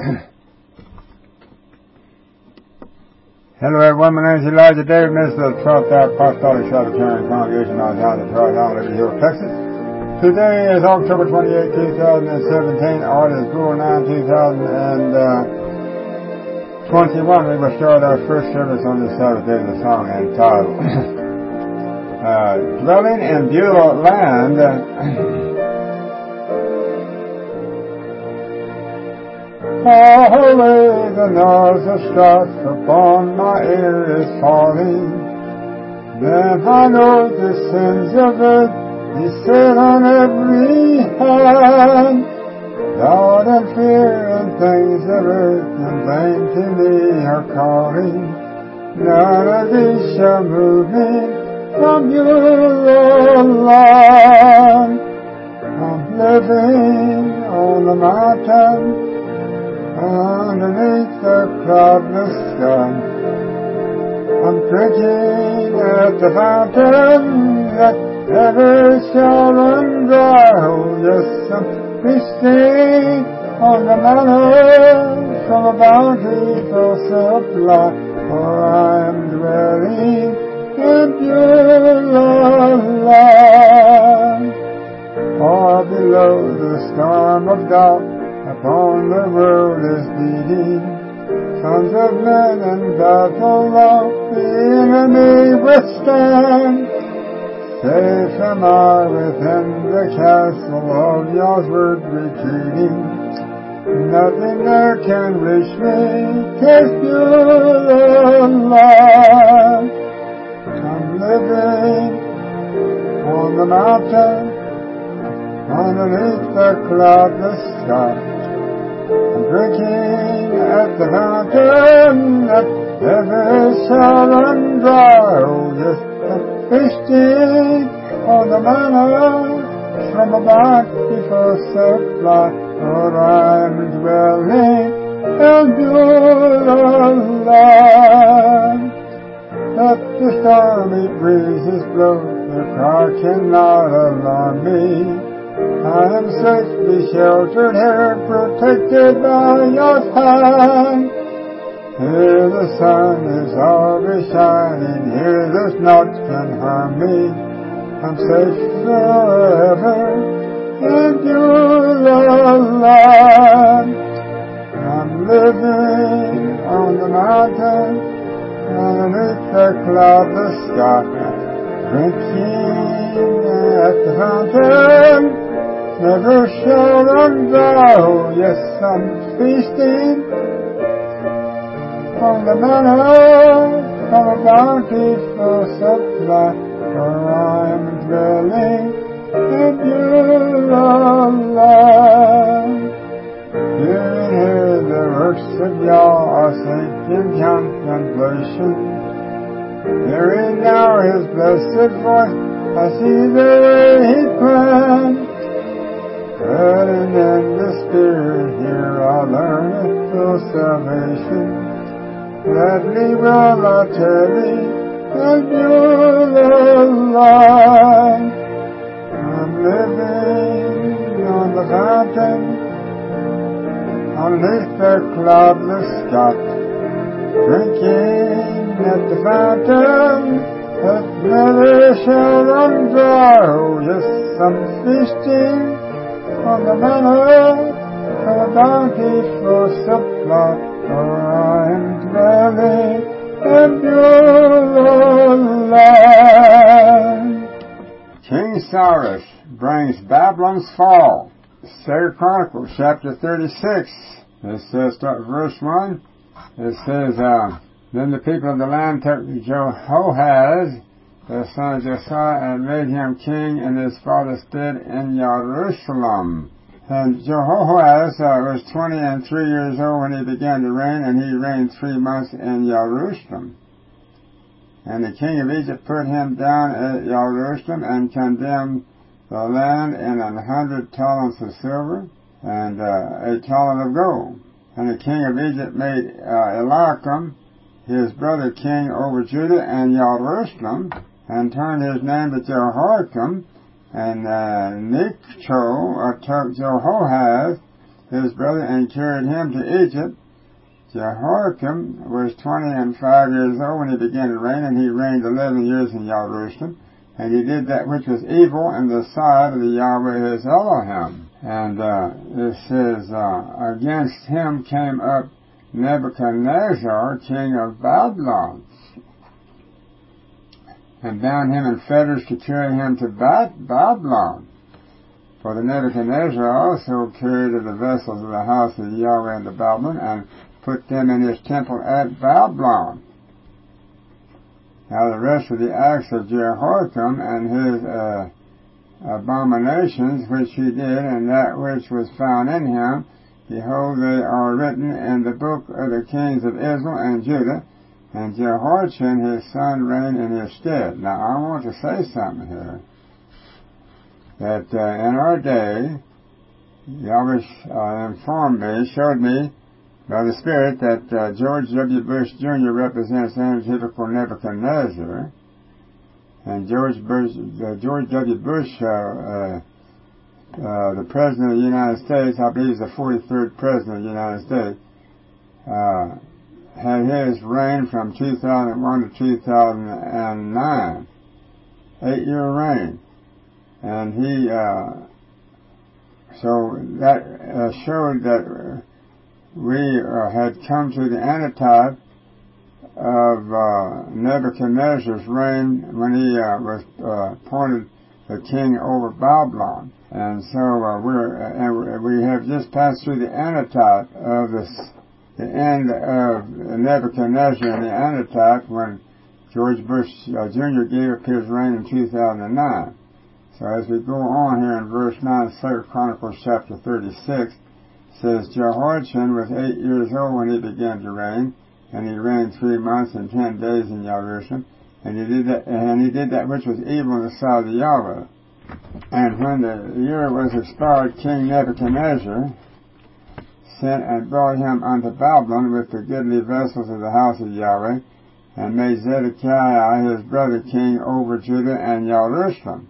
Hello everyone, my name is Elijah David, minister of the 12th Hour Apostolic Trinitarian Congregation on Town of Liberty Hill, Texas. Today is October 28, 2017, or it is Google 9, 2021. We will start our first service on this Sabbath day with a song entitled Dwelling in Beulah Land. Far away the noise of shots upon my ear is falling. Then I know the sins of earth beset on every hand. Doubt and fear and things of earth and vain to me are calling. None of these shall move me from your land. I'm living on the mountain underneath the cloudless sky. I'm drinking at the fountain that never shall run dry. Oh yes, I'm feasting on the manna from a bountiful supply. For I am dwelling in Beulah land. Far below the storm of doubt upon the world is beating. Sons of men in battle long the enemy withstand. Safe am I within the castle of your word retreating. Nothing there can reach me, 'tis Beulah land. I'm living on the mountain underneath the cloudless sky. I'm drinking at the fountain that never shall run dry. Oh yes, I'm feasting on the manna from a bountiful supply. For I am dwelling in Beulah land. Let the stormy breezes blow, the cry cannot alarm me. I am safely sheltered here, protected by your hand. Here the sun is always shining, here there's naught can harm me. I'm safe forever in Beulah land. I'm living on the mountain underneath the cloudless sky, drinking at the fountain never shall run dry. Oh yes, I'm feasting on the manna from a bountiful supply. For I am dwelling in Beulah land. Here the works of Yah are safe in contemplation. Hearing now his blessed voice, I see the way he planned. Dwelling in the Spirit, here I learn a full salvation. Gladly will I tarry in Beulah land. I'm living on the fountain underneath the cloudless sky, drinking at the fountain that never shall run dry. Oh yes, I'm feasting on the manna from a bountiful supply. For I am dwelling in Beulah land. King Cyrus brings Babylon's fall. 2 Chronicles chapter 36. It says, start verse 1. It says, Then the people of the land took Jehoahaz, the son of Josiah, and made him king in his father's stead in Jerusalem. And Jehoahaz was 23 years old when he began to reign, and he reigned 3 months in Jerusalem. And the king of Egypt put him down at Jerusalem and condemned the land in 100 talents of silver and a talent of gold. And the king of Egypt made Eliakim, his brother, king over Judah and Jerusalem, and turned his name to Jehoiakim, and Necho took Jehoahaz, his brother, and carried him to Egypt. Jehoiakim was 25 years old when he began to reign, and he reigned 11 years in Jerusalem. And he did that which was evil in the sight of the Yahweh his Elohim. And it says, against him came up Nebuchadnezzar, king of Babylon, and bound him in fetters to carry him to Babylon. For the Nebuchadnezzar also carried the vessels of the house of Yahweh into Babylon, and put them in his temple at Babylon. Now the rest of the acts of Jehoiakim and his abominations which he did, and that which was found in him, behold, they are written in the book of the kings of Israel and Judah, and Jehoiachin his son reigned in his stead. Now I want to say something here, that in our day, Yahweh informed me, showed me by the Spirit, that George W. Bush Jr. represents antitypical Nebuchadnezzar, and George W. Bush, the President of the United States, I believe he's the 43rd President of the United States, had his reign from 2001 to 2009, 8-year reign, and he, so that showed that we had come to the antitype of Nebuchadnezzar's reign when he was appointed the king over Babylon. And so we have just passed through the antitype of the end of Nebuchadnezzar and the antitype when George Bush Jr. gave up his reign in 2009. So as we go on here in verse 9, 2 Chronicles chapter 36, says, Jehoiachin was 8 years old when he began to reign, and he reigned 3 months and 10 days in Jerusalem, and he did that which was evil in the sight of the Yahweh. And when the year was expired, King Nebuchadnezzar sent and brought him unto Babylon with the goodly vessels of the house of Yahweh, and made Zedekiah his brother king over Judah and Jerusalem.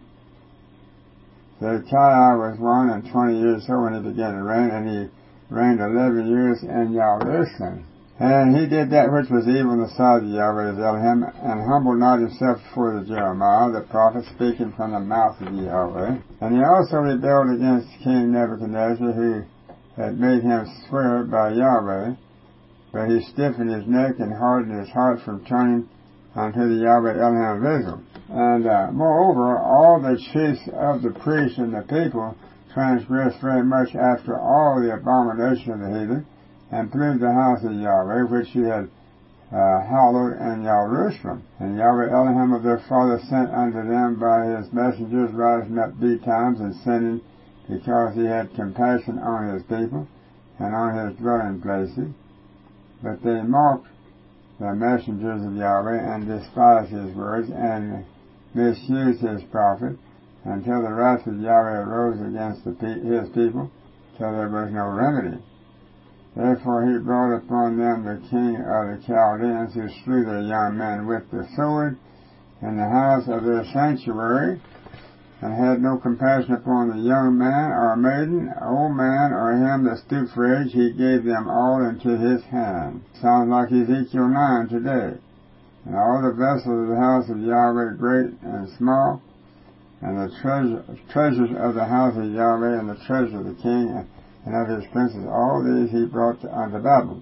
Zedekiah was 21 years old when he began to reign, and he reigned 11 years in Jerusalem. And he did that which was evil in the sight of Yahweh his Elohim, and humbled not himself before the Jeremiah, the prophet, speaking from the mouth of Yahweh. And he also rebelled against King Nebuchadnezzar, who had made him swear by Yahweh, but he stiffened his neck and hardened his heart from turning unto the Yahweh Elohim of Israel. And moreover, all the chiefs of the priests and the people transgressed very much after all the abomination of the heathen, and polluted the house of Yahweh, which he had hallowed in Jerusalem. And Yahweh Elohim of their fathers sent unto them by his messengers, rising up betimes and sending, because he had compassion on his people and on his dwelling places. But they mocked the messengers of Yahweh, and despised his words, and misused his prophet, until the wrath of Yahweh arose against his people, till there was no remedy. Therefore he brought upon them the king of the Chaldeans, who slew their young men with the sword in the house of their sanctuary, and had no compassion upon the young man or maiden, old man, or him that stooped for age. He gave them all into his hand. Sounds like Ezekiel 9 today. And all the vessels of the house of Yahweh, great and small, and the treasures of the house of Yahweh, and the treasure of the king and of his princes, all these he brought unto Babylon.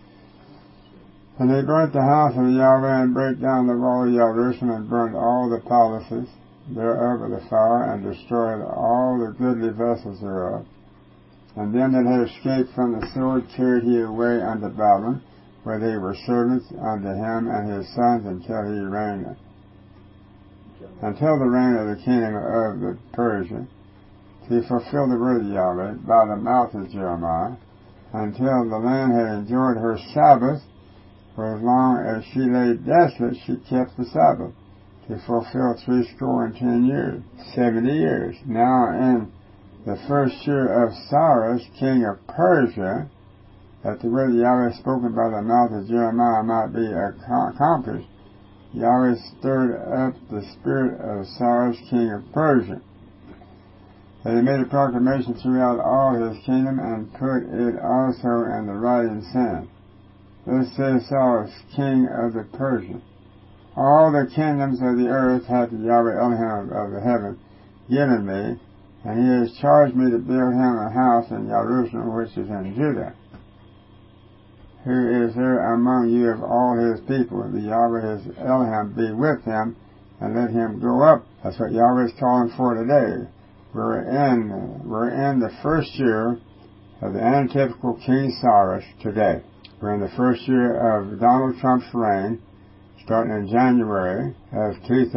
And they burnt the house of Yahweh, and brake down the wall of Jerusalem, and burnt all the palaces thereof with the fire, and destroyed all the goodly vessels thereof. And them that had escaped from the sword carried he away unto Babylon, where they were servants unto him and his sons until the reign of the kingdom of the Persia, to fulfill the word of Yahweh by the mouth of Jeremiah, until the land had enjoyed her Sabbath. For as long as she lay desolate, she kept the Sabbath, to fulfill 70 years, 70 years. Now in the first year of Cyrus, king of Persia, that the word of Yahweh spoken by the mouth of Jeremiah might be accomplished, Yahweh stirred up the spirit of Cyrus, king of Persia, But he made a proclamation throughout all his kingdom, and put it also in the writing, saying, Thus says Cyrus, king of the Persians, all the kingdoms of the earth hath Yahweh Elohim of the heaven given me, and he has charged me to build him a house in Jerusalem, which is in Judah. Who is there among you of all his people? The Yahweh his Elohim be with him, and let him go up. That's what Yahweh is calling for today. We're in the first year of the antithetical King Cyrus today. We're in the first year of Donald Trump's reign, starting in January of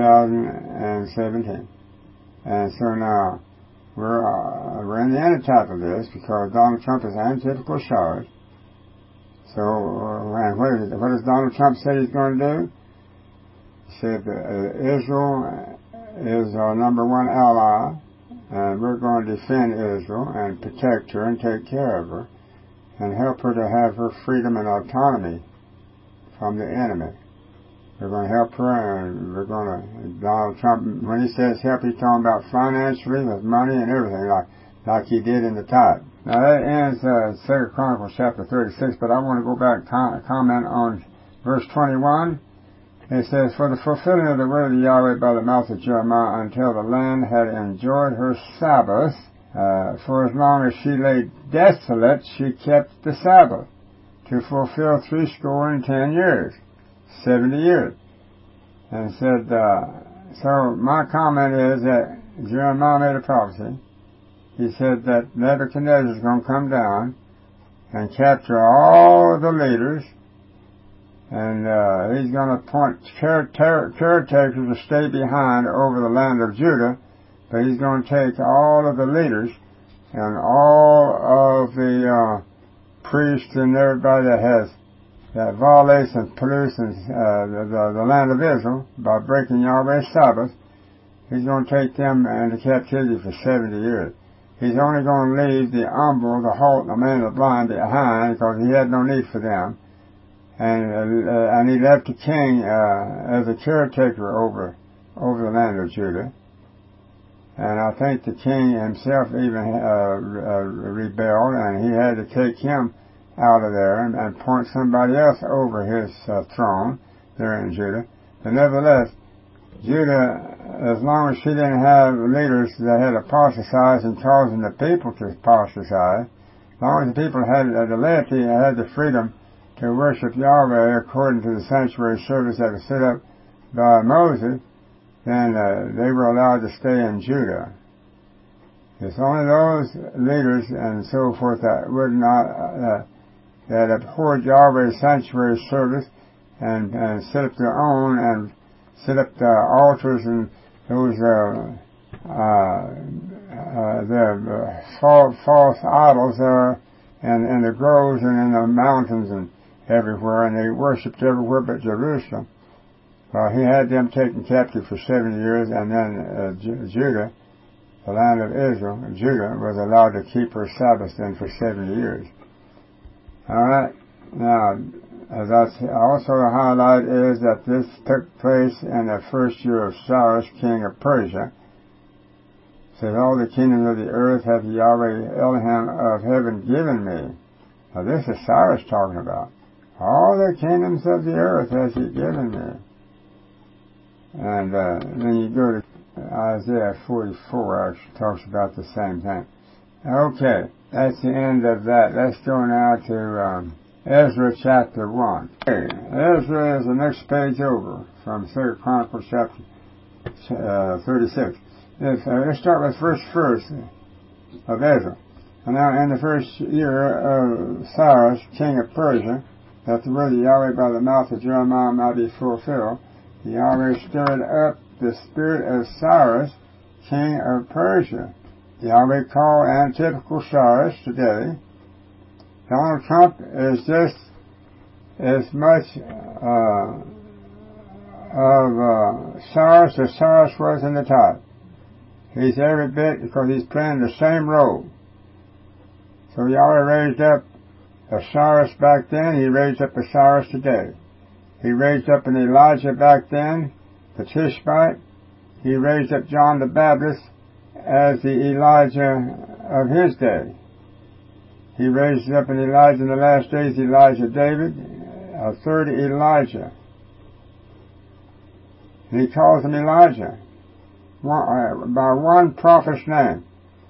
2017. And so now, we're in the antitype of this, because Donald Trump is antithetical Cyrus. So, and what does Donald Trump say he's going to do? He said Israel is our number one ally, and we're going to defend Israel and protect her and take care of her and help her to have her freedom and autonomy from the enemy. We're going to help her, and Donald Trump, when he says help, he's talking about financially, with money and everything, like he did in the tithe. Now that ends 2 Chronicles chapter 36, but I want to go back and comment on verse 21. It says, For the fulfilling of the word of Yahweh by the mouth of Jeremiah, until the land had enjoyed her Sabbath, for as long as she lay desolate, she kept the Sabbath, to fulfill 70 years, 70 years. And said, so my comment is that Jeremiah made a prophecy. He said that Nebuchadnezzar is going to come down and capture all of the leaders, and he's going to appoint caretakers to stay behind over the land of Judah, but he's going to take all of the leaders and all of the priests and everybody that violates and pollutes the land of Israel by breaking Yahweh's Sabbath. He's going to take them into captivity for 70 years. He's only going to leave the humble, the halt, the man, the blind behind, because he had no need for them. And he left the king as a caretaker over the land of Judah. And I think the king himself even rebelled, and he had to take him out of there and point somebody else over his throne there in Judah. But nevertheless, Judah, as long as she didn't have leaders that had apostatized and causing the people to apostatize, as long as the people had the laity and had the freedom to worship Yahweh according to the sanctuary service that was set up by Moses, then they were allowed to stay in Judah. It's only those leaders and so forth that would not, that abhorred Yahweh's sanctuary service and set up their own and set up the altars and those false idols in the groves and in the mountains and everywhere, and they worshipped everywhere but Jerusalem. He had them taken captive for 70 years, and then Judah, the land of Israel, Judah, was allowed to keep her Sabbath then for 70 years. All right. Now, as I also highlight is that this took place in the first year of Cyrus, king of Persia. It says, all the kingdoms of the earth hath Yahweh Elohim of heaven given me. Now this is Cyrus talking about. All the kingdoms of the earth has he given me. And then you go to Isaiah 44, actually talks about the same thing. Okay, that's the end of that. Let's go now to Ezra chapter 1. Okay, Ezra is the next page over from 3 Chronicles chapter 36. Let's start with verse 1 of Ezra. And now in the first year of Cyrus, king of Persia, that the word of Yahweh by the mouth of Jeremiah might be fulfilled, Yahweh stirred up the spirit of Cyrus, king of Persia. Yahweh called antithetical Cyrus today. Donald Trump is just as much of Cyrus as Cyrus was in the tithe. He's every bit, because he's playing the same role. So Yahweh raised up a Cyrus back then, he raised up a Cyrus today. He raised up an Elijah back then, the Tishbite. He raised up John the Baptist as the Elijah of his day. He raised up an Elijah in the last days, Elijah David, a third Elijah. And he calls him Elijah by one prophet's name.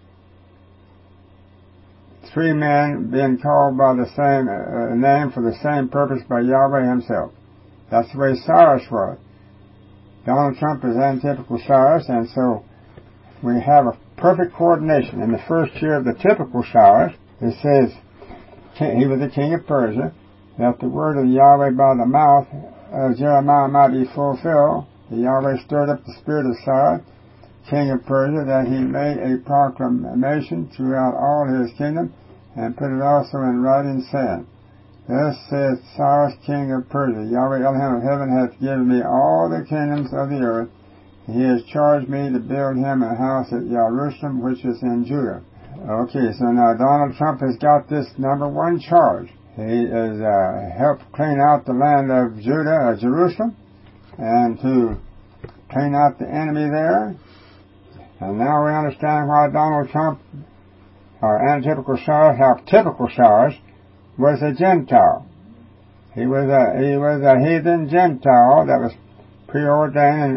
Three men being called by the same name for the same purpose by Yahweh himself. That's the way Cyrus was. Donald Trump is antitypical Cyrus, and so we have a perfect coordination. In the first year of the typical Cyrus, it says he was the king of Persia, that the word of Yahweh by the mouth of Jeremiah might be fulfilled. Yahweh stirred up the spirit of Cyrus, king of Persia, that he made a proclamation throughout all his kingdom, and put it also in writing, saying, Thus saith Cyrus, king of Persia, Yahweh Elohim of heaven hath given me all the kingdoms of the earth, and he has charged me to build him a house at Jerusalem, which is in Judah. Okay, so now Donald Trump has got this number one charge. He has helped clean out the land of Judah, Jerusalem, and to clean out the enemy there. And now we understand why Donald Trump, or antitypical Cyrus, how typical Cyrus, was a Gentile. He was a heathen Gentile that was preordained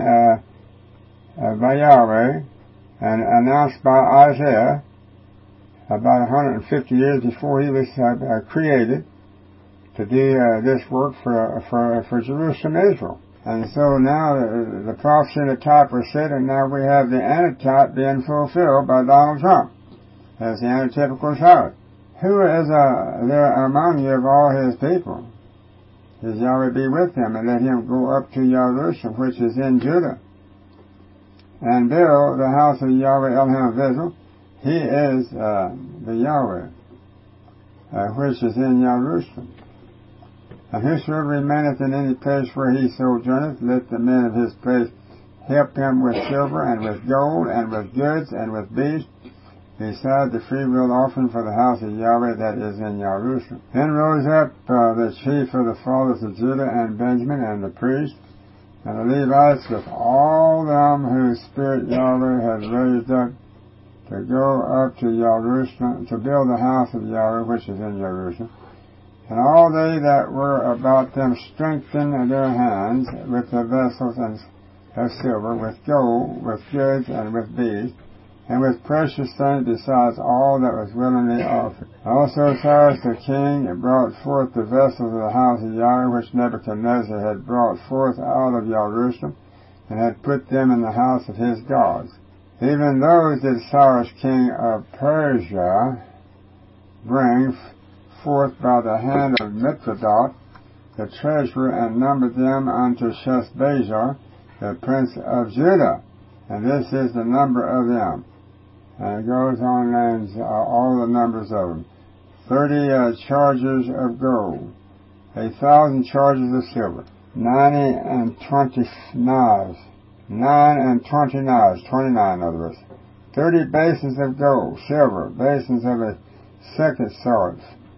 by Yahweh and announced by Isaiah about 150 years before he was created to do this work for Jerusalem, Israel. And so now the prophecy and the type were said, and now we have the antitype being fulfilled by Donald Trump as the antitypical Cyrus. Who is there among you of all his people? Does Yahweh be with him, and let him go up to Jerusalem, which is in Judah, and build the house of Yahweh Elohim of Israel. He is the Yahweh, which is in Jerusalem. And whosoever remaineth in any place where he sojourneth, let the men of his place help him with silver, and with gold, and with goods, and with beasts, beside the freewill offering for the house of Yahweh that is in Jerusalem. Then rose up the chief of the fathers of Judah and Benjamin, and the priests, and the Levites, with all them whose spirit Yahweh had raised up, to go up to Jerusalem, to build the house of Yahweh which is in Jerusalem. And all they that were about them strengthened their hands with the vessels of silver, with gold, with goods, and with beasts, and with precious things besides all that was willingly offered. Also Cyrus the king brought forth the vessels of the house of Yahweh, which Nebuchadnezzar had brought forth out of Jerusalem, and had put them in the house of his gods. Even those did Cyrus king of Persia bring forth by the hand of Mithridates, the treasurer, and numbered them unto Sheshbazzar, the prince of Judah. And this is the number of them. And it goes on and names all the numbers of them. 30 chargers of gold, 1,000 chargers of silver, 20 knives, 20 knives, 29 in other words, 30 basins of gold, silver, basins of a second sort,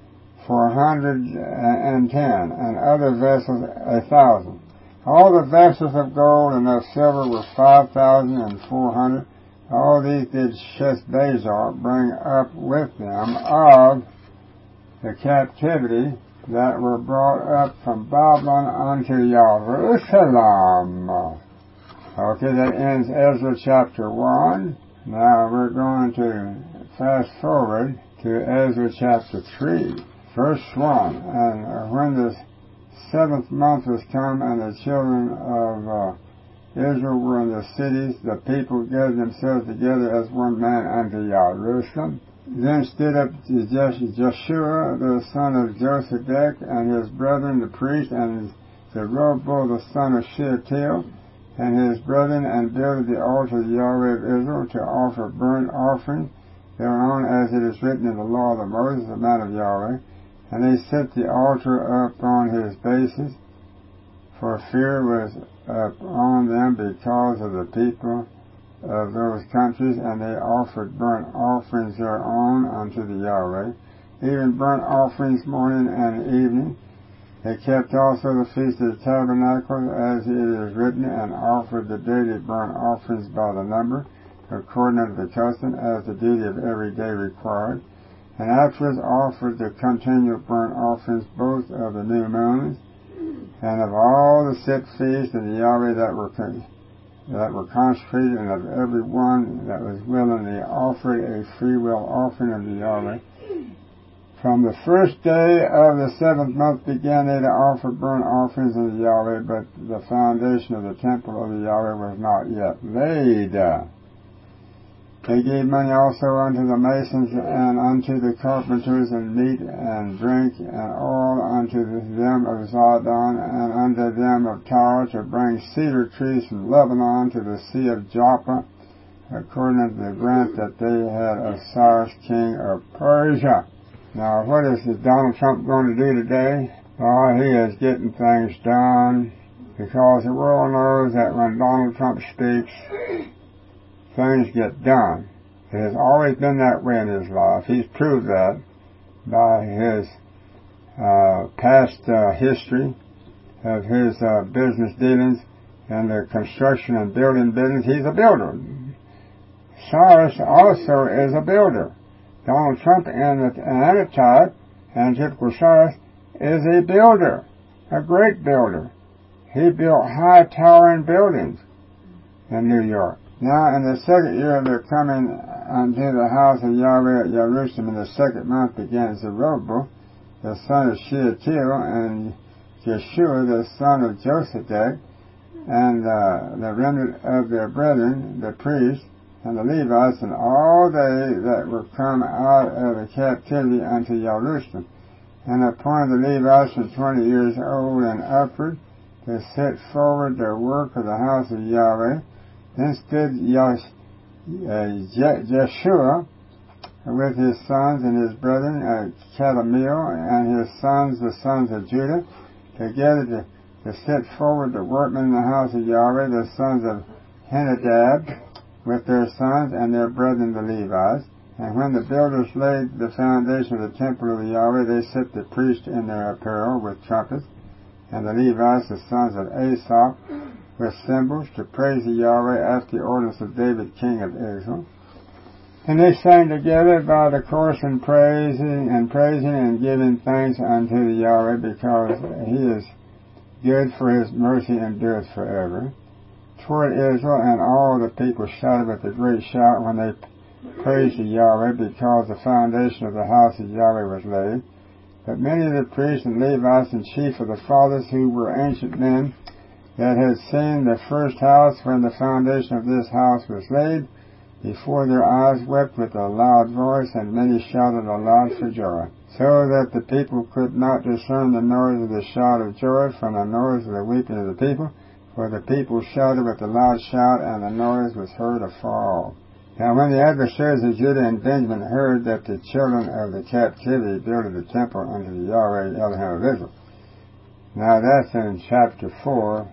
410, and other vessels 1,000. All the vessels of gold and of silver were 5,400. All these did Sheshbazzar bring up with them of the captivity that were brought up from Babylon unto Jerusalem. Okay, that ends Ezra chapter 1. Now we're going to fast forward to Ezra chapter 3, verse 1. And when the 7th month was come, and the children of Israel were in the cities, the people gathered themselves together as one man unto Jerusalem. Then stood up Joshua the son of Josedek, and his brethren the priests, and Zerubbabel the son of Shealtiel, and his brethren, and builded the altar of Yahweh of Israel to offer burnt offerings thereon, as it is written in the law of Moses, the man of Yahweh. And they set the altar up on his bases, for fear was upon them because of the people of those countries, and they offered burnt offerings thereon unto the Yahweh, even burnt offerings morning and evening. They kept also the feast of the tabernacle, as it is written, and offered the daily burnt offerings by the number, according to the custom, as the duty of every day required, and afterwards offered the continual burnt offerings both of the new moons and of all the set feasts of the Yahweh that were consecrated, and of every one that was willingly offered a freewill offering of the Yahweh. From the first day of the 7th month began they to offer burnt offerings unto Yahweh, but the foundation of the temple of the Yahweh was not yet laid. They gave money also unto the masons and unto the carpenters, and meat and drink and all unto them of Zidon and unto them of Tyre, to bring cedar trees from Lebanon to the sea of Joppa, according to the grant that they had of Cyrus king of Persia. Now, what is Donald Trump going to do today? Oh, he is getting things done, because the world knows that when Donald Trump speaks, things get done. It has always been that way in his life. He's proved that by his past history of his business dealings and the construction and building business. He's a builder. Cyrus also is a builder. Donald Trump, an antitype and typical Cyrus, is a builder, a great builder. He built high towering buildings in New York. Now, in the 2nd year of their coming unto the house of Yahweh at Jerusalem, in the 2nd month began Zerubbabel, the son of Shealtiel, and Jeshua, the son of Josedek, and the remnant of their brethren, the priests, and the Levites, and all they that were come out of the captivity unto Jerusalem, and appointed the Levites from 20 years old and upward, to set forward the work of the house of Yahweh. Then stood Jeshua with his sons and his brethren, Kadmiel and his sons, the sons of Judah, together to set forward the workmen in the house of Yahweh, the sons of Henadab, with their sons and their brethren the Levites. And when the builders laid the foundation of the temple of the Yahweh, they set the priests in their apparel with trumpets, and the Levites, the sons of Asaph, with cymbals, to praise the Yahweh after the ordinance of David king of Israel. And they sang together by the course in praising and giving thanks unto the Yahweh, because he is good, for his mercy endureth forever. Toward Israel, and all the people shouted with a great shout when they praised the Yahweh, because the foundation of the house of Yahweh was laid. But many of the priests and Levites and chief of the fathers, who were ancient men, that had seen the first house when the foundation of this house was laid, before their eyes wept with a loud voice, and many shouted aloud for joy, so that the people could not discern the noise of the shout of joy from the noise of the weeping of the people. For the people shouted with a loud shout, and the noise was heard afar off. Now when the adversaries of Judah and Benjamin heard that the children of the captivity builded the temple unto the Yahweh Elohim of Israel. Now that's in chapter 4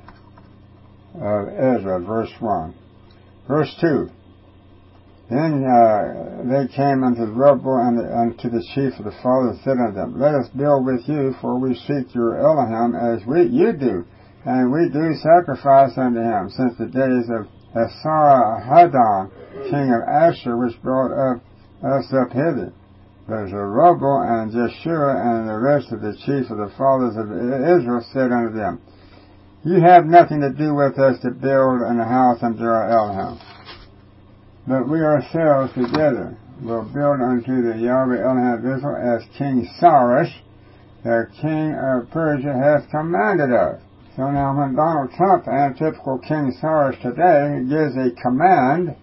of Ezra, verse 1. Verse 2. Then they came unto Zerubbabel and unto the chief of the fathers, and said unto them, Let us build with you, for we seek your Elohim as you do. And we do sacrifice unto him, since the days of Esarhaddon, king of Asher, which brought us up hither. But Zerubbabel and Jeshua and the rest of the chief of the fathers of Israel said unto them, You have nothing to do with us to build an house unto our Elohim. But we ourselves together will build unto the Yahweh Elohim of Israel, as King Cyrus, the king of Persia, hath commanded us. So now when Donald Trump, and typical King Cyrus today, gives a command,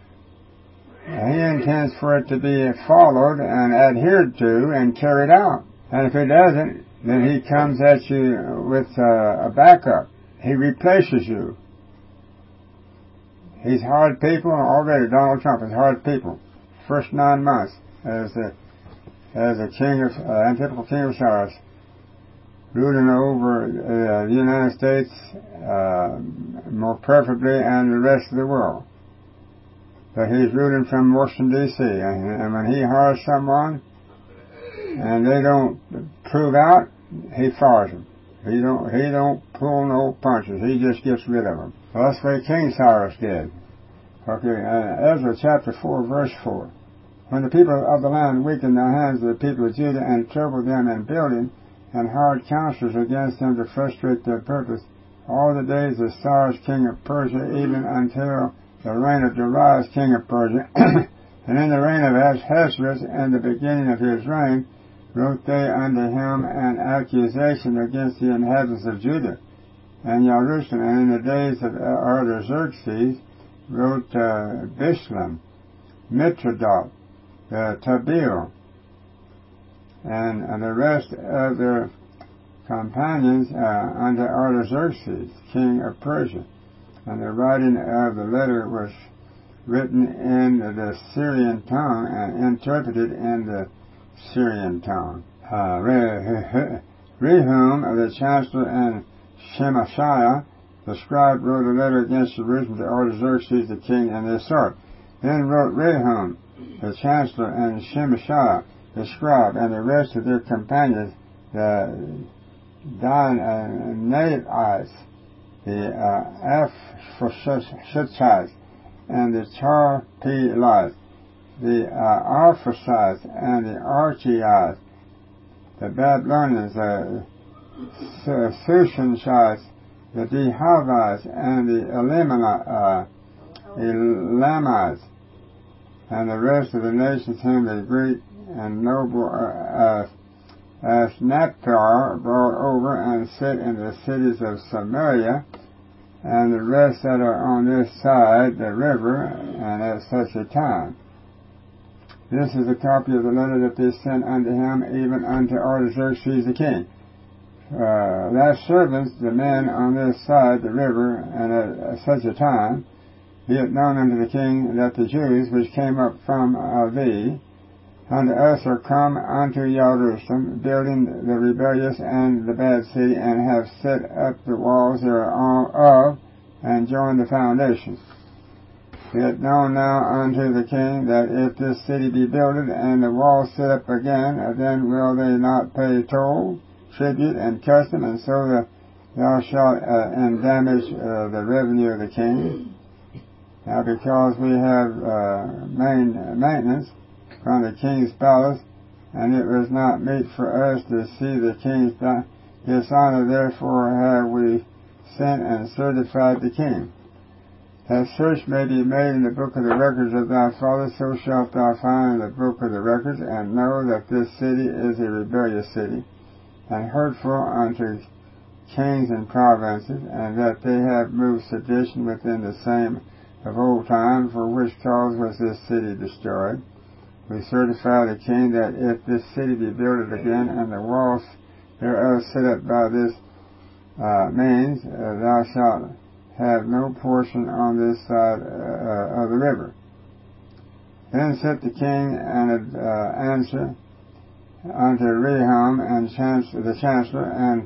he intends for it to be followed and adhered to and carried out. And if he doesn't, then he comes at you with a backup. He replaces you. He's hard people already. Donald Trump is hard people. First 9 months as a king of, typical King of Cyrus, ruling over the United States more perfectly and the rest of the world. But he's ruling from Washington, D.C. And when he hires someone and they don't prove out, he fires them. He don't pull no punches. He just gets rid of them. Well, that's what King Cyrus did. Okay, Ezra chapter 4, verse 4. When the people of the land weakened the hands of the people of Judah and troubled them in building, and hired counselors against them to frustrate their purpose, all the days of Cyrus king of Persia, even until the reign of Darius king of Persia, and in the reign of Ahasuerus, and the beginning of his reign, wrote they unto him an accusation against the inhabitants of Judah and Jerusalem. And in the days of Artaxerxes wrote Bishlam, Mithridates, Tabeel, and the rest of their companions unto Artaxerxes, king of Persia. And the writing of the letter was written in the Syrian tongue and interpreted in the Syrian tongue. Rehum, the chancellor, and Shemaiah, the scribe, wrote a letter against Jerusalem to Artaxerxes the king in this sort. Then wrote Rehum, the chancellor, and Shemaiah, the scribe, and the rest of their companions, the Danaites, the Aphrasites, and the Tarpelites, the Arphasites, and the Archiites, the Babylonians, the Sushanites, the Dehavites, and the Elamites, and the rest of the nations whom the great and noble Asnaphar brought over and set in the cities of Samaria, and the rest that are on this side the river, and at such a time. This is a copy of the letter that they sent unto him, even unto Artaxerxes the king. Thy servants, the men on this side the river, and at such a time, be it known unto the king that the Jews which came up from thee unto us are come unto Jerusalem, building the rebellious and the bad city, and have set up the walls thereof, and joined the foundations. Be it known now unto the king that if this city be builded and the walls set up again, then will they not pay toll, tribute, and custom, and so thou shalt damage the revenue of the king. Now because we have maintenance from the king's palace, and it was not meet for us to see the king's dishonor, therefore have we sent and certified the king. That search may be made in the book of the records of thy fathers, so shalt thou find in the book of the records, and know that this city is a rebellious city, and hurtful unto kings and provinces, and that they have moved sedition within the same of old time, for which cause was this city destroyed. We certify the king that if this city be built again, and the walls thereof set up by this means, thou shalt have no portion on this side of the river. Then sent the king an answer unto Rehum and the chancellor, and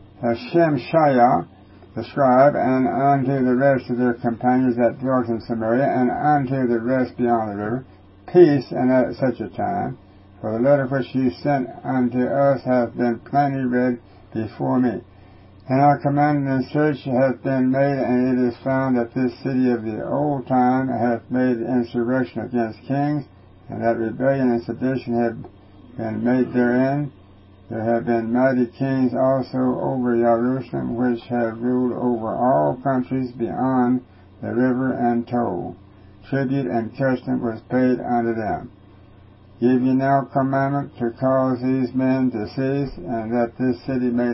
Shemaiah the scribe, and unto the rest of their companions that dwelt in Samaria, and unto the rest beyond the river, peace, and at such a time. For the letter which ye sent unto us hath been plainly read before me. And our command and search hath been made, and it is found that this city of the old time hath made insurrection against kings, and that rebellion and sedition have been made therein. There have been mighty kings also over Jerusalem, which have ruled over all countries beyond the river, and toll, tribute, and custom was paid unto them. Give ye now commandment to cause these men to cease, and that this city may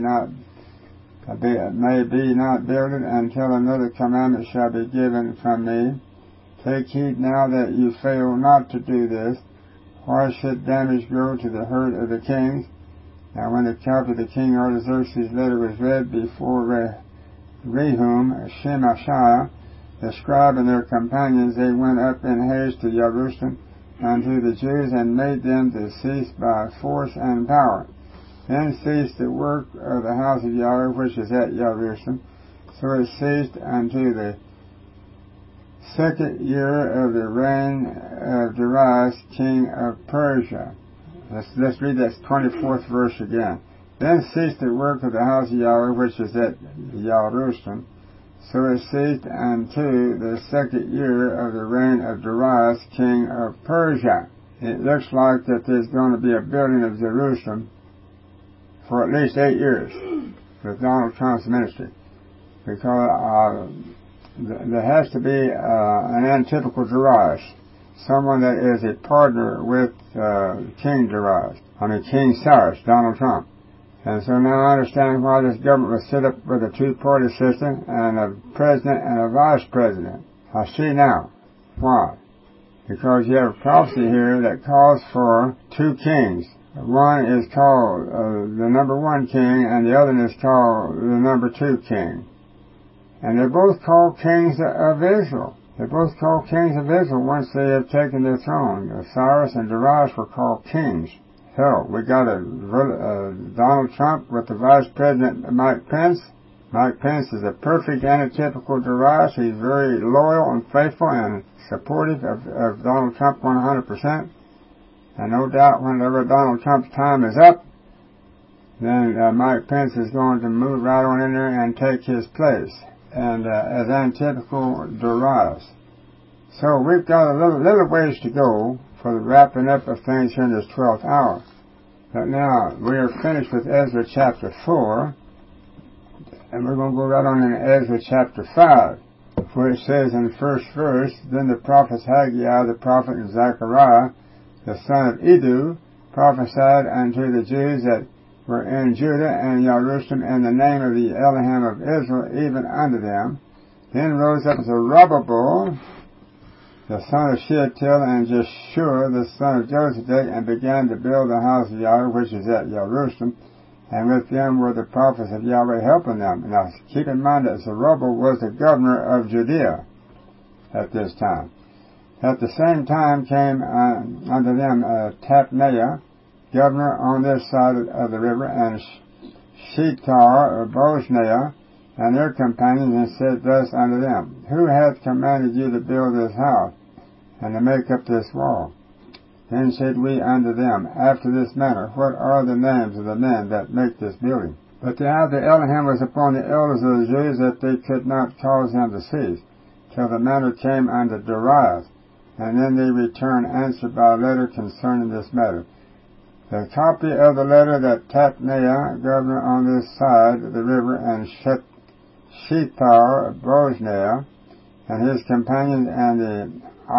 be not builded until another commandment shall be given from me. Take heed now that you fail not to do this. Why should damage grow to the hurt of the kings? Now when the copy of the king Artaxerxes' letter was read before Rehum, Shemaiah, the scribe, and their companions, they went up in haste to Jerusalem unto the Jews, and made them to cease by force and power. Then ceased the work of the house of Yahweh which is at Jerusalem. So it ceased unto the second year of the reign of Darius king of Persia. Let's read that 24th verse again. Then ceased the work of the house of Yahweh which is at Jerusalem. So it ceased unto the 2nd year of the reign of Darius, king of Persia. It looks like that there's going to be a building of Jerusalem for at least 8 years with Donald Trump's ministry, because there has to be an antipodal Darius, someone that is a partner with King Cyrus, Donald Trump. And so now I understand why this government was set up with a two-party system and a president and a vice president. I see now why. Because you have a prophecy here that calls for two kings. One is called the number 1 king, and the other is called the number 2 king. And they're both called kings of Israel. They're both called kings of Israel once they have taken their throne. Cyrus and Darius were called kings. So, we got Donald Trump with the Vice President Mike Pence. Mike Pence is a perfect antithetical Darius. He's very loyal and faithful and supportive of Donald Trump 100%. And no doubt whenever Donald Trump's time is up, then Mike Pence is going to move right on in there and take his place, and as antithetical Darius. So we've got a little ways to go for the wrapping up of things here in this 12th hour. But now we are finished with Ezra chapter 4, and we're going to go right on into Ezra chapter 5, where it says in the first verse, Then the prophets Haggai the prophet and Zechariah, the son of Iddo, prophesied unto the Jews that were in Judah and Jerusalem in the name of the Elohim of Israel, even unto them. Then rose up Zerubbabel, the son of Shealtiel, and Jeshua, the son of Josedek, and began to build the house of Yahweh, which is at Jerusalem. And with them were the prophets of Yahweh helping them. Now, keep in mind that Zerubbabel was the governor of Judea at this time. At the same time came unto them Tapneiah, governor on this side of the river, and Shethar or Bozneiah, and their companions, and said thus unto them, Who hath commanded you to build this house, and to make up this wall? Then said we unto them, After this manner, what are the names of the men that make this building? But the eye of the Elohim was upon the elders of the Jews, that they could not cause them to cease, till the matter came unto Darius, and then they returned answer by letter concerning this matter. The copy of the letter that Tapneiah, governor on this side of the river, and Shethar, Bozneiah, and his companions, and the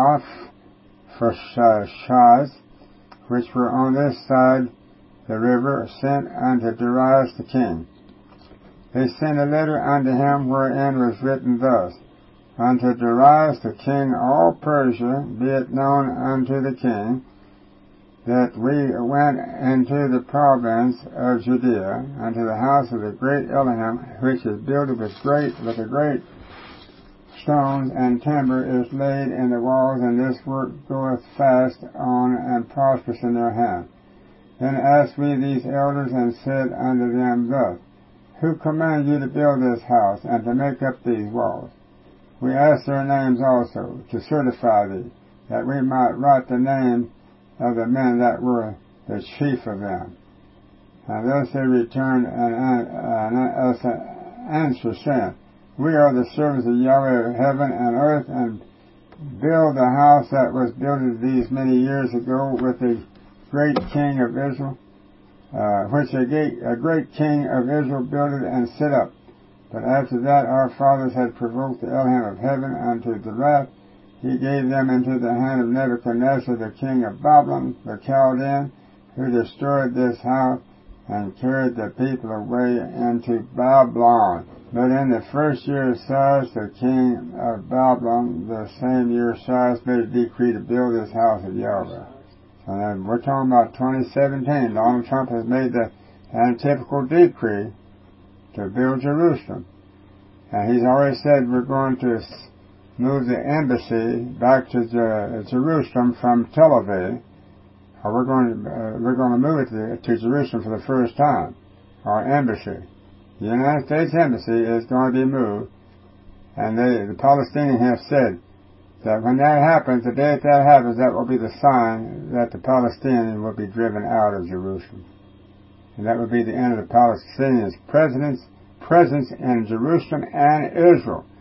Arphaxad, which were on this side the river, sent unto Darius the king. They sent a letter unto him, wherein was written thus, Unto Darius the king all Persia, be it known unto the king, that we went into the province of Judea, unto the house of the great Elohim, which is builded with a great stones, and timber is laid in the walls, and this work goeth fast on and prosperous in their hand. Then asked we these elders, and said unto them thus, Who commanded you to build this house, and to make up these walls? We asked their names also, to certify thee, that we might write the name of the men that were the chief of them. And thus they returned us an answer, saying, We are the servants of Yahweh of heaven and earth, and build the house that was built these many years ago with a great king of Israel, which a great king of Israel built it and set up. But after that our fathers had provoked the Elohim of heaven unto the wrath, he gave them into the hand of Nebuchadnezzar, the king of Babylon, the Chaldean, who destroyed this house and carried the people away into Babylon. But in the first year of Cyrus, the king of Babylon, the same year Cyrus made a decree to build this house of Yahweh. So then we're talking about 2017. Donald Trump has made the antithetical decree to build Jerusalem. And he's already said we're going to move the embassy back to Jerusalem from Tel Aviv, or we're going to move it to Jerusalem for the first time. Our embassy, the United States embassy, is going to be moved, and the Palestinians have said that when that happens, the day that happens, that will be the sign that the Palestinians will be driven out of Jerusalem, and that will be the end of the Palestinians' presence in Jerusalem and Israel.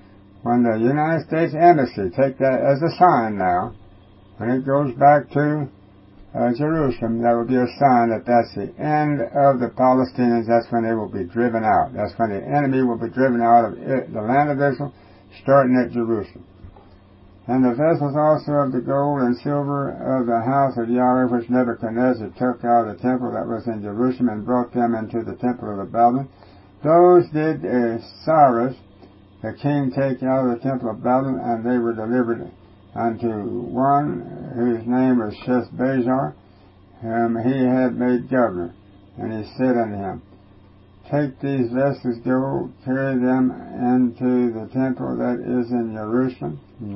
when the United States Embassy, take that as a sign now, when it goes back to Jerusalem, that will be a sign that that's the end of the Palestinians. That's when they will be driven out. That's when the enemy will be driven out of the land of Israel, starting at Jerusalem. And the vessels also of the gold and silver of the house of Yahweh, which Nebuchadnezzar took out of the temple that was in Jerusalem and brought them into the temple of the Babylon, those did Cyrus, the king, take out of the temple of Babylon, and they were delivered unto one whose name was Sheshbazzar, whom he had made governor. And he said unto him, Take these vessels, go, carry them into the temple that is in Jerusalem.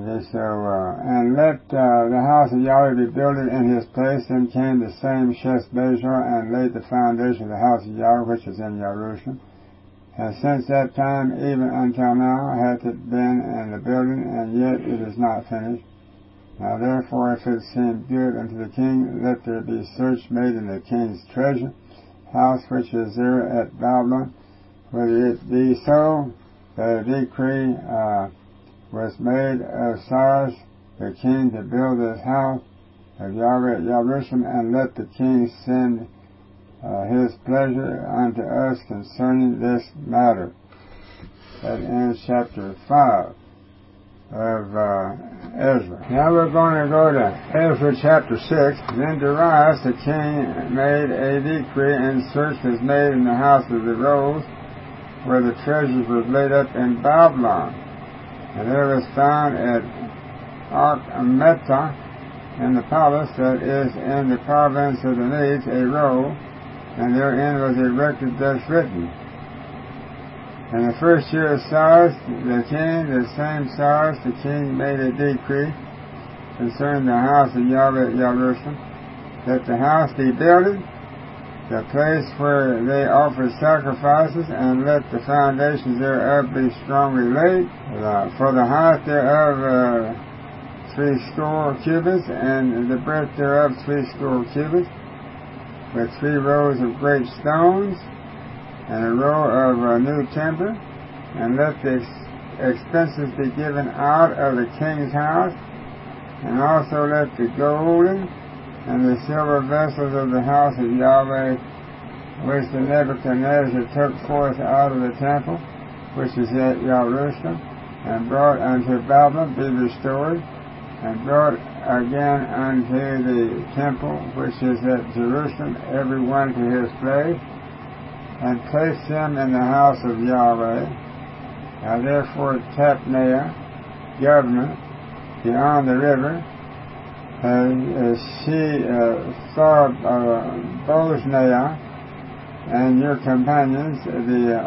And let the house of Yahweh be built in his place. Then came the same Sheshbazzar and laid the foundation of the house of Yahweh which is in Jerusalem. And since that time, even until now, hath it been in the building, and yet it is not finished. Now therefore, if it seem good unto the king, let there be search made in the king's treasure house which is there at Babylon. Whether it be so, the decree was made of Cyrus the king to build this house of Yahweh at Jerusalem, and let the king send his pleasure unto us concerning this matter. That ends chapter 5 of Ezra. Now we're going to go to Ezra chapter 6. Then Darius the king made a decree, and search was made in the house of the rose, where the treasures was laid up in Babylon. And there was found at Archmeta in the palace that is in the province of the Medes a roll, and therein was erected thus written. In the first year of Cyrus the king, the same Cyrus the king made a decree concerning the house of Yahweh at Jerusalem, that the house be builded, the place where they offered sacrifices, and let the foundations thereof be strongly laid, for the height thereof 60 cubits, and the breadth thereof 60 cubits, with 3 rows of great stones, and a row of new timber, and let the expenses be given out of the king's house, and also let the golden and the silver vessels of the house of Yahweh, which the Nebuchadnezzar took forth out of the temple, which is at Jerusalem, and brought unto Babylon, be restored, and brought again unto the temple which is at Jerusalem, every one to his place, and place them in the house of Yahweh. Now therefore Tapnea, governor, beyond the river, she saw Boznea and your companions, the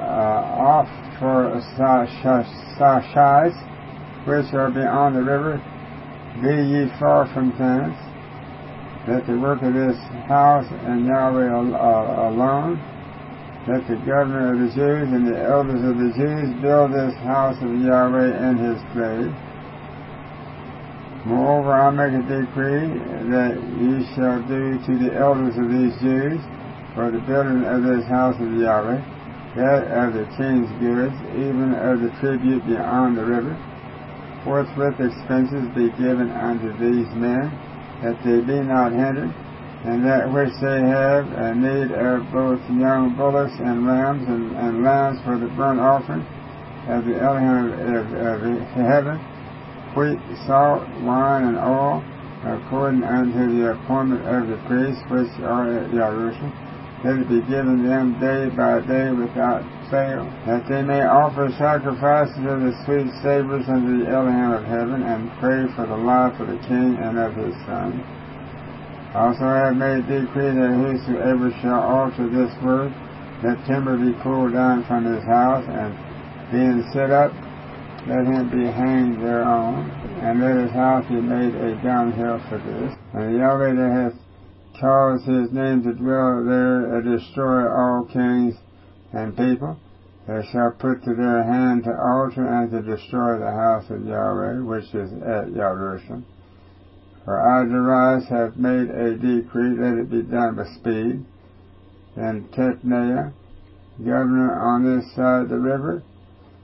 Ophrashashites, which are beyond the river, be ye far from thence, that the work of this house and Yahweh alone, that the governor of the Jews and the elders of the Jews build this house of Yahweh in his place. Moreover, I make a decree that ye shall do to the elders of these Jews for the building of this house of Yahweh, that of the king's goods, even of the tribute beyond the river, forthwith expenses be given unto these men, that they be not hindered, and that which they have a need of, both young bullocks and rams and lambs for the burnt offering of the Elohim of heaven, wheat, salt, wine, and oil, according unto the appointment of the priests which are at Jerusalem, let it be given them day by day without fail, that they may offer sacrifices of the sweet savors unto the Elohim of heaven, and pray for the life of the king and of his son. Also I have made a decree that whosoever shall alter this word, let timber be pulled down from his house, and being set up, let him be hanged thereon, and let his house be made a dunghill for this. And Yahweh that hath caused his name to dwell there, destroy all kings and people, they shall put to their hand to alter and to destroy the house of Yahweh, which is at Jerusalem. For I, Darius, have made a decree, let it be done with speed. Then Tapnea, governor on this side of the river,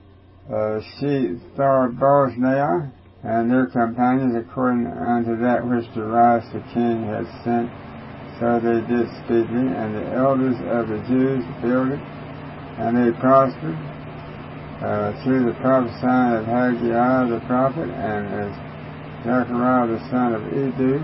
Shethar-boznai, and their companions, according unto that which Darius the king had sent. So they did speedily, and the elders of the Jews builded, and they prospered through the prophesying of Haggai the prophet, and as Zechariah the son of Iddo.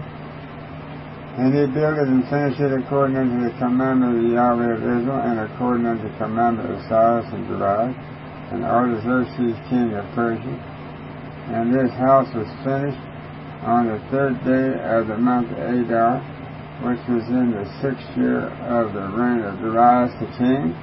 And he built it and finished it according unto the commandment of the Yahweh of Israel, and according unto the commandment of Cyrus and Darius, and Artaxerxes king of Persia. And this house was finished on the 3rd day of the month Adar, which was in the 6th year of the reign of Darius the king.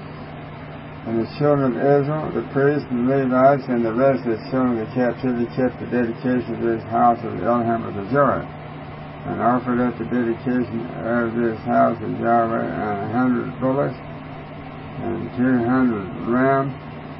And the children of Israel, the priests and the Levites, and the rest of the children of the captivity kept the dedication of this house of the Elohim of the Jordan, and offered at the dedication of this house of Yahweh 100 bullocks, and 200 rams,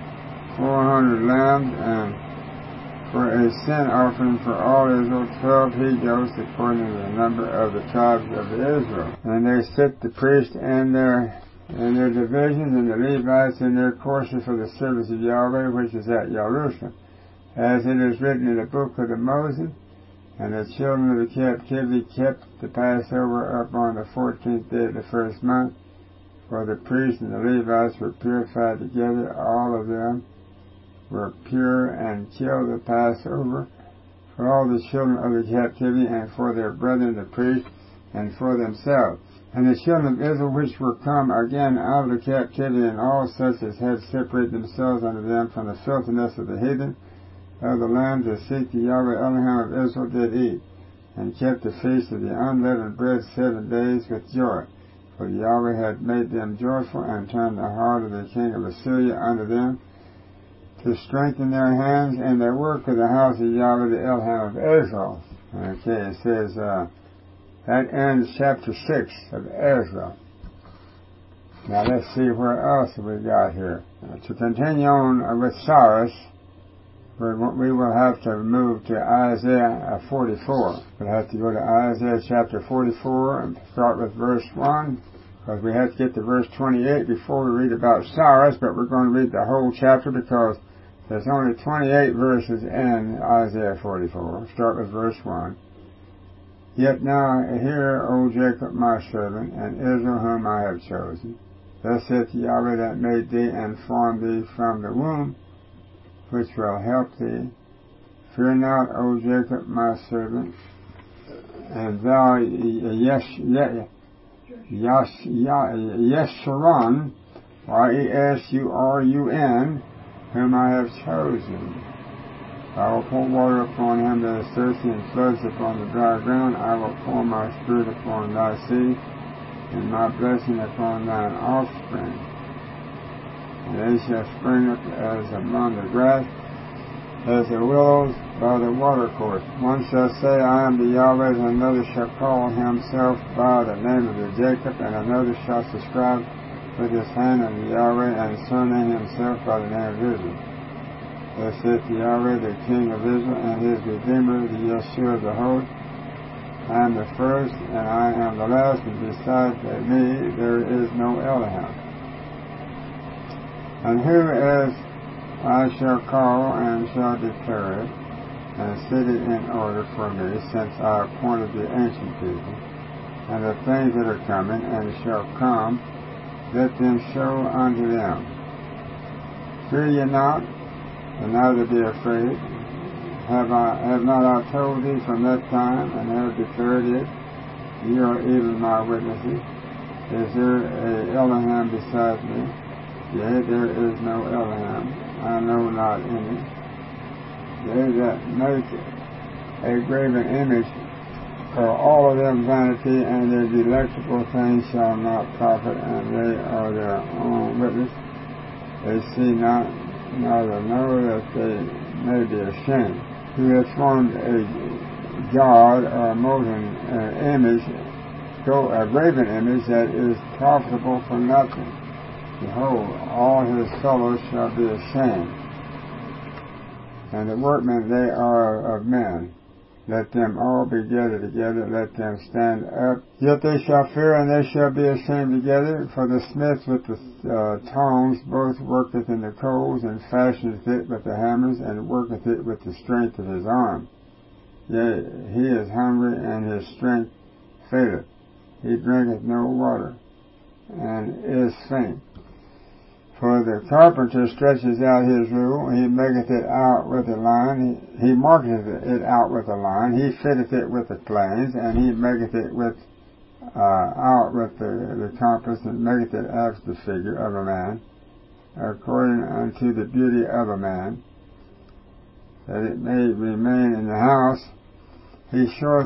400 lambs, and for a sin offering for all Israel 12 he-goats, according to the number of the tribes of Israel. And they set the priests and their divisions, and the Levites in their courses for the service of Yahweh, which is at Jerusalem, as it is written in the book of the Moses. And the children of the captivity kept the Passover up on the 14th day of the first month, for the priests and the Levites were purified together. All of them were pure, and killed the Passover for all the children of the captivity, and for their brethren the priests, and for themselves. And the children of Israel which were come again out of the captivity, and all such as had separated themselves unto them from the filthiness of the heathen of the land, to seek the Yahweh Elohim of Israel, did eat, and kept the feast of the unleavened bread 7 days with joy. For Yahweh had made them joyful, and turned the heart of the king of Assyria unto them, to strengthen their hands in their work of the house of Yahweh the Elohim of Israel. Okay, it says, that ends chapter 6 of Ezra. Now let's see where else we got here. To continue on with Cyrus, we will have to move to Isaiah 44. We'll have to go to Isaiah chapter 44 and start with verse 1, because we have to get to verse 28 before we read about Cyrus, but we're going to read the whole chapter because there's only 28 verses in Isaiah 44. Start with verse 1. Yet now hear, O Jacob my servant, and Israel whom I have chosen. Thus saith Yahweh that made thee and formed thee from the womb, which will help thee. Fear not, O Jacob my servant, and thou Yeshurun, Yesurun, whom I have chosen. I will pour water upon him that is thirsty, and floods upon the dry ground. I will pour my spirit upon thy seed, and my blessing upon thine offspring. And they shall spring up as among the grass, as the willows by the watercourse. One shall say, I am the Yahweh, and another shall call himself by the name of the Jacob, and another shall subscribe with his hand unto Yahweh, and surname himself by the name of Israel. Thus saith Yahweh, the King of Israel, and his Redeemer, the Yeshua of the host. I am the first, and I am the last, and beside me there is no Elohim. And who as I shall call and shall declare it, and set it in order for me, since I appointed the ancient people, and the things that are coming, and shall come, let them show unto them. Fear ye not, and neither be afraid. Have not I told thee from that time, and have declared it? Ye are even my witnesses. Is there a Elohim beside me? Yea, there is no Elohim. I know not any. They that make a graven image are all of them vanity, and their delectable things shall not profit, and they are their own witness. They see not, neither know that they may be ashamed. Who has formed a god or a molten image, a graven image that is profitable for nothing. Behold, all his fellows shall be ashamed. And the workmen, they are of men. Let them all be gathered together, let them stand up. Yet they shall fear, and they shall be ashamed together. For the smith with the tongs both worketh in the coals, and fashioneth it with the hammers, and worketh it with the strength of his arm. Yea, he is hungry, and his strength faileth. He drinketh no water, and is faint. For the carpenter stretches out his rule, he maketh it out with a line, he marketh it out with a line, he fitteth it with the planes, and he maketh it with out with the compass, and maketh it after the figure of a man, according unto the beauty of a man, that it may remain in the house. He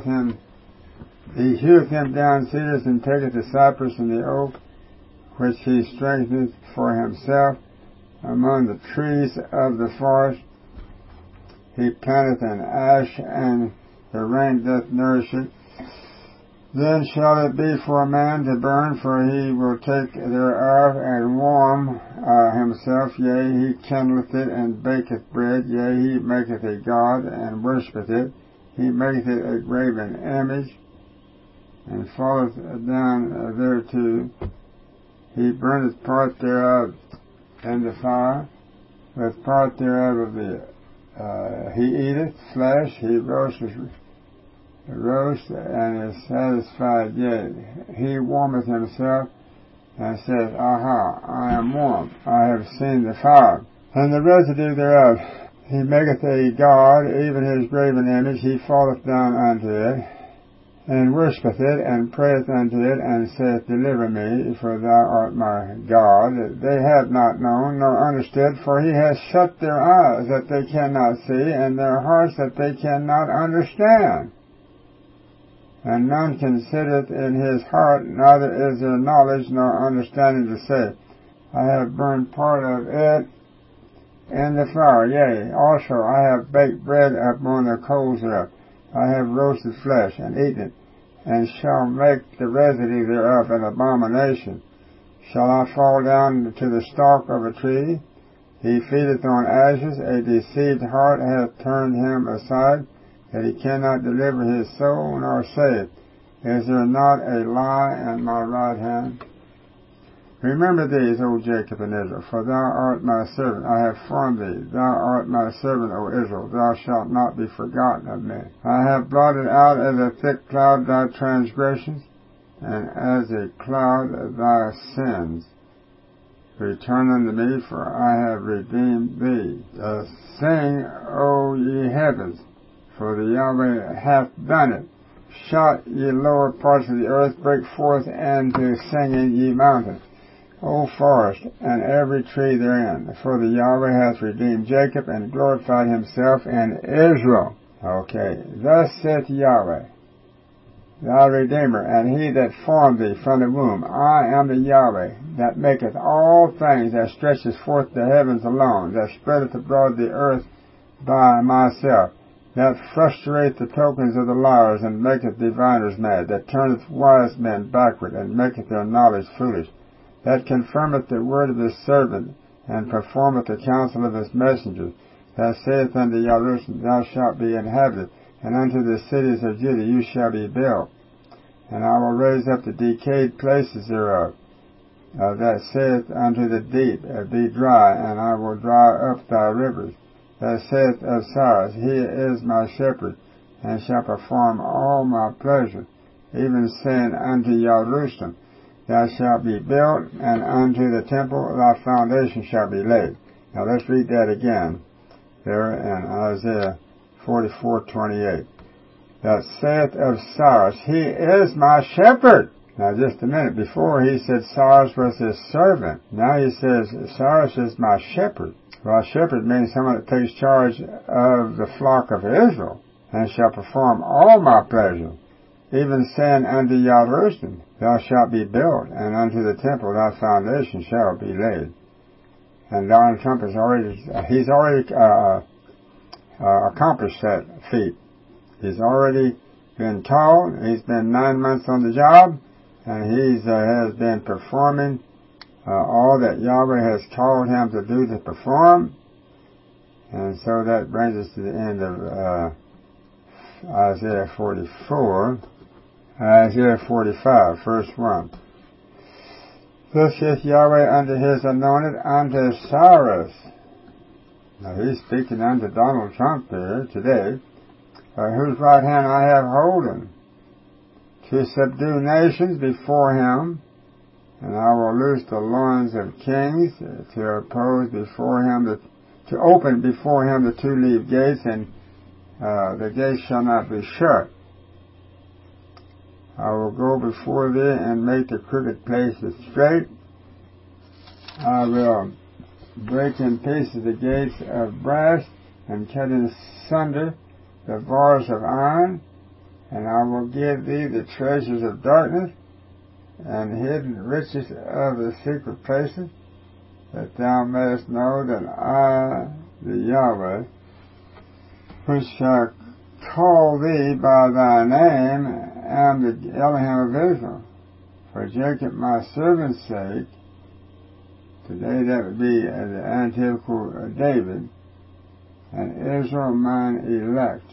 heweth him down cedars, and taketh the cypress and the oak, which he strengtheneth for himself among the trees of the forest. He planteth an ash, and the rain doth nourish it. Then shall it be for a man to burn, for he will take thereof and warm himself. Yea, he kindleth it and baketh bread. Yea, he maketh a god and worshipeth it. He maketh it a graven image, and falleth down thereto. He burneth part thereof in the fire, with part thereof of the he eateth flesh, he roasteth and is satisfied. Yea, he warmeth himself, and saith, Aha, I am warm, I have seen the fire. And the residue thereof, he maketh a god, even his graven image, he falleth down unto it, and worshipeth it, and prayeth unto it, and saith, Deliver me, for thou art my God. They have not known, nor understood, for he has shut their eyes, that they cannot see, and their hearts, that they cannot understand. And none considereth in his heart, neither is there knowledge nor understanding to say, I have burned part of it in the fire. Yea, also I have baked bread upon the coals thereof. I have roasted flesh, and eaten it, and shall make the residue thereof an abomination. Shall I fall down to the stalk of a tree? He feedeth on ashes, a deceived heart hath turned him aside, that he cannot deliver his soul, nor save. Is there not a lie in my right hand? Remember these, O Jacob and Israel, for thou art my servant. I have formed thee. Thou art my servant, O Israel. Thou shalt not be forgotten of me. I have blotted out as a thick cloud thy transgressions, and as a cloud thy sins. Return unto me, for I have redeemed thee. Sing, O ye heavens, for the Yahweh hath done it. Shout, ye lower parts of the earth, break forth into singing, ye mountains. O forest, and every tree therein, for the Yahweh hath redeemed Jacob, and glorified himself in Israel. Okay, thus saith Yahweh, thy Redeemer, and he that formed thee from the womb. I am the Yahweh, that maketh all things, that stretcheth forth the heavens alone, that spreadeth abroad the earth by myself, that frustrate the tokens of the liars, and maketh diviners mad, that turneth wise men backward, and maketh their knowledge foolish, that confirmeth the word of his servant, and performeth the counsel of his messengers, that saith unto Jerusalem, thou shalt be inhabited, and unto the cities of Judah you shall be built. And I will raise up the decayed places thereof, that saith unto the deep, be dry, and I will dry up thy rivers. That saith of Cyrus, he is my shepherd, and shall perform all my pleasure, even saying unto Jerusalem, thou shalt be built, and unto the temple thy foundation shall be laid. Now let's read that again, there in Isaiah 44:28. That saith of Cyrus, he is my shepherd. Now just a minute, before he said Cyrus was his servant. Now he says Cyrus is my shepherd. Well, a shepherd means someone that takes charge of the flock of Israel, and shall perform all my pleasure. Even saying unto Jerusalem, thou shalt be built, and unto the temple thy foundation shall be laid. And Donald Trump he's already accomplished that feat. He's already been told, he's been 9 months on the job, and he has been performing all that Yahweh has called him to do to perform. And so that brings us to the end of Isaiah 44, Isaiah 45, verse 1. Thus saith Yahweh unto his anointed, unto Cyrus. Now he's speaking unto Donald Trump here today, whose right hand I have holden, to subdue nations before him, and I will loose the loins of kings, to oppose before him, to open before him the two-leaved gates, and the gates shall not be shut. I will go before thee and make the crooked places straight. I will break in pieces the gates of brass and cut in sunder the bars of iron, and I will give thee the treasures of darkness and hidden riches of the secret places, that thou mayest know that I, the Yahweh, which shall call thee by thy name, am the Elohim of Israel. For Jacob my servant's sake, today that would be the antithetical David, and Israel mine elect.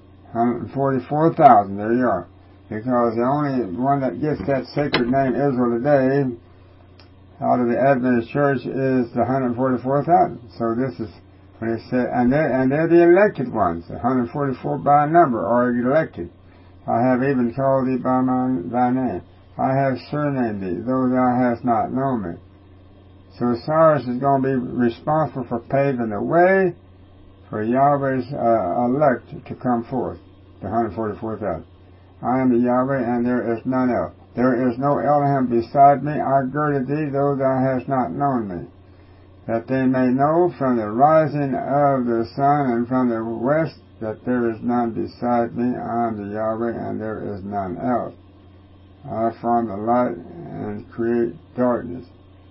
144,000, there you are. Because the only one that gets that sacred name Israel today out of the Adventist church is the 144,000. So this is when it said, and they're the elected ones. The 144 by number are elected. I have even called thee by thy name. I have surnamed thee, though thou hast not known me. So Cyrus is going to be responsible for paving the way for Yahweh's elect to come forth, the 144,000. I am the Yahweh, and there is none else. There is no Elohim beside me. I girded thee, though thou hast not known me, that they may know from the rising of the sun and from the west that there is none beside me. I am the Yahweh, and there is none else. I form the light and create darkness.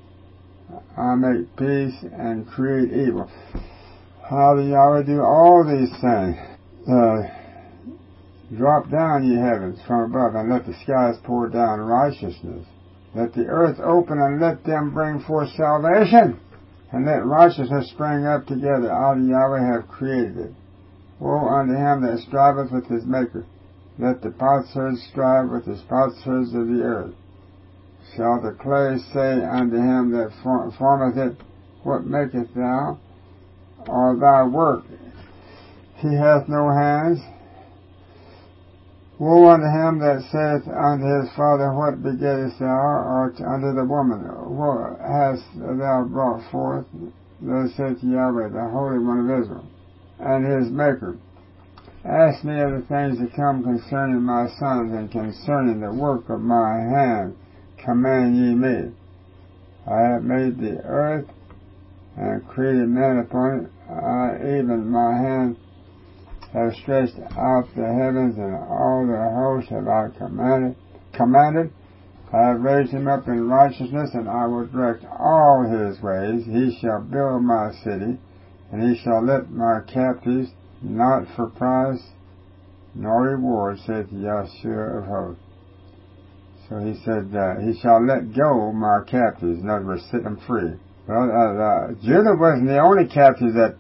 I make peace and create evil. How the Yahweh do all these things? Drop down, ye heavens, from above, and let the skies pour down righteousness. Let the earth open, and let them bring forth salvation, and let righteousness spring up together. I, the Yahweh, have created it. Woe unto him that striveth with his Maker. Let the potsherds strive with the potsherds of the earth. Shall the clay say unto him that formeth it, What makest thou? Or thy work? He hath no hands. Woe unto him that saith unto his father, What begettest thou? Or unto the woman, What hast thou brought forth? Thus saith Yahweh, the Holy One of Israel, and his Maker. Ask me of the things that come concerning my sons, and concerning the work of my hand, command ye me. I have made the earth, and created man upon it. I, even my hand, have stretched out the heavens, and all their host have I commanded. I have raised him up in righteousness, and I will direct all his ways. He shall build my city, and he shall let my captives, not for price nor reward, saith Yahshua of hosts. So he said, he shall let go my captives, in other words, set them free. Well, Judah wasn't the only captive that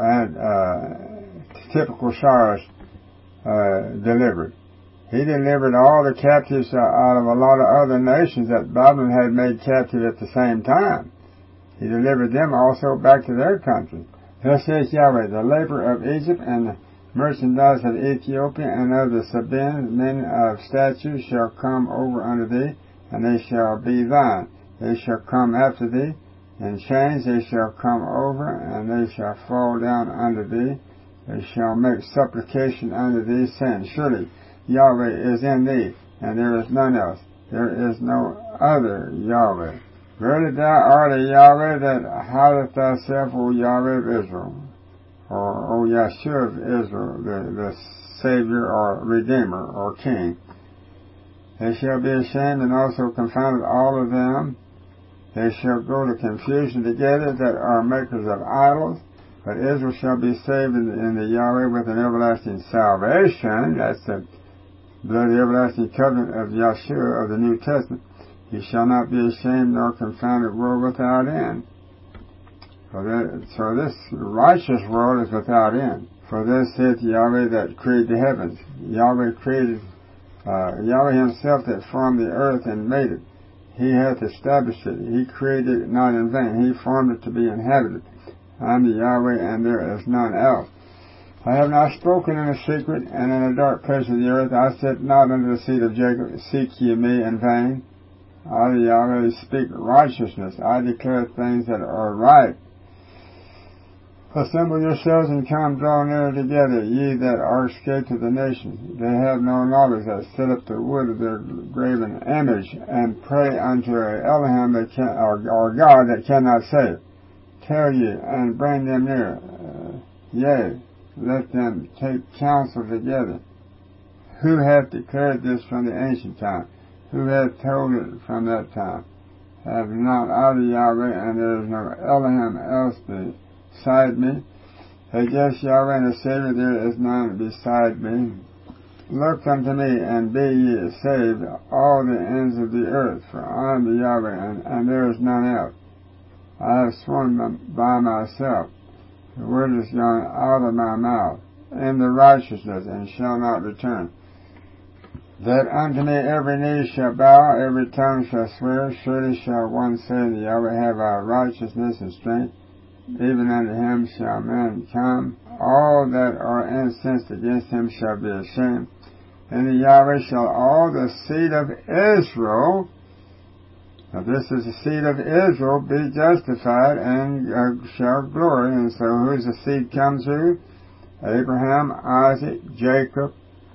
had typical Cyrus delivered. He delivered all the captives out of a lot of other nations that Babylon had made captive at the same time. He delivered them also back to their country. Thus says Yahweh, the labor of Egypt and the merchandise of Ethiopia and of the Sabaeans, men of stature, shall come over unto thee, and they shall be thine. They shall come after thee. In chains they shall come over, and they shall fall down unto thee. They shall make supplication unto thee, saying, Surely Yahweh is in thee, and there is none else. There is no other Yahweh. Verily thou art a Yahweh that hideth thyself, O Yahweh of Israel, or O Yahshua of Israel, the Savior or Redeemer or King. They shall be ashamed and also confounded, all of them. They shall go to confusion together that are makers of idols. But Israel shall be saved in the Yahweh with an everlasting salvation. That's the bloody everlasting covenant of Yahshua of the New Testament. He shall not be ashamed nor confounded, world without end. So this righteous world is without end. For this saith Yahweh that created the heavens. Yahweh created, Yahweh himself that formed the earth and made it. He hath established it. He created it not in vain. He formed it to be inhabited. I am the Yahweh, and there is none else. I have not spoken in a secret, and in a dark place of the earth. I said not unto the seed of Jacob, seek ye me in vain. I, the Yahweh, speak righteousness. I declare things that are right. Assemble yourselves and come, draw near together, ye that are escaped of the nations. They have no knowledge that set up the wood of their graven image, and pray unto Elohim that or God that cannot save. Tell ye, and bring them near. Yea, let them take counsel together. Who hath declared this from the ancient time? Who hath told it from that time? Have not I the Yahweh, and there is no Elohim else beside me? Against Yahweh and the Savior there is none beside me. Look unto me, and be ye saved, all the ends of the earth, for I am the Yahweh, and there is none else. I have sworn by myself, the word is gone out of my mouth, in the righteousness, and shall not return. That unto me every knee shall bow, every tongue shall swear, surely shall one say, the Yahweh have our righteousness and strength, even unto him shall men come. All that are incensed against him shall be ashamed. And the Yahweh shall all the seed of Israel, now this is the seed of Israel, be justified and shall glory. And so who's the seed come through? Abraham, Isaac, Jacob,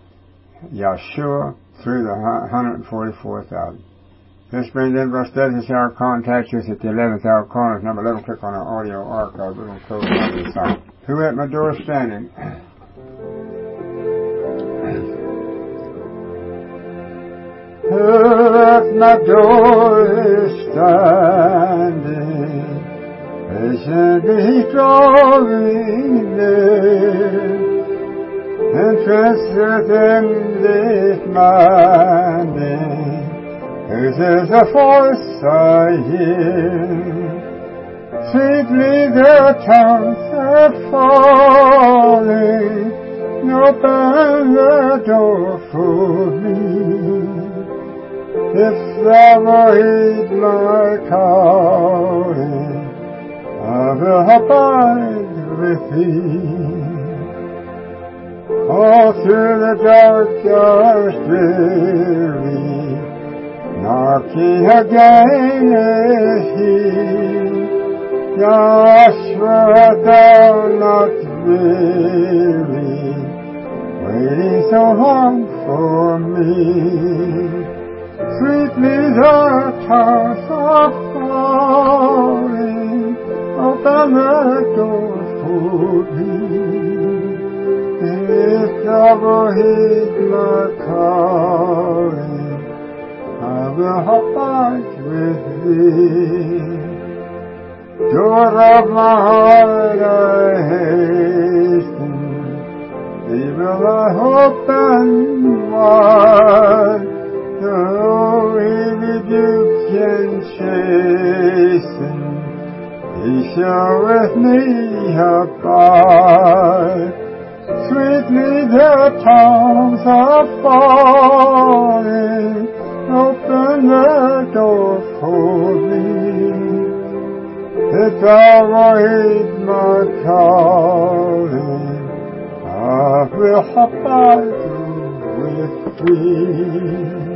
Yeshua, through the 144,000. This brings in verse 30. This is our contact us at the 11th hour corner. Number 11, click on our audio archive. We're going to close on this side. Who at my door standing? Who at my door is standing, patiently drawing near, interested in this minding. This is a voice I hear. Sweetly the tongues are falling. Open the door for me. If thou wilt heed my calling, I will abide with thee. All through the dark dreary, knocking again is he. Joshua, thou not weary, waiting so long for me. Sweetly the tongues are falling, open the door for me. If thou wilt heed my calling, I will abide with thee. Door of my heart I hasten, thee will I open wide. Though he rebuke and chasten, he shall with me abide. Sweetly the tongues are falling, open the door for me. If thou wilt heed my calling, I will abide with thee.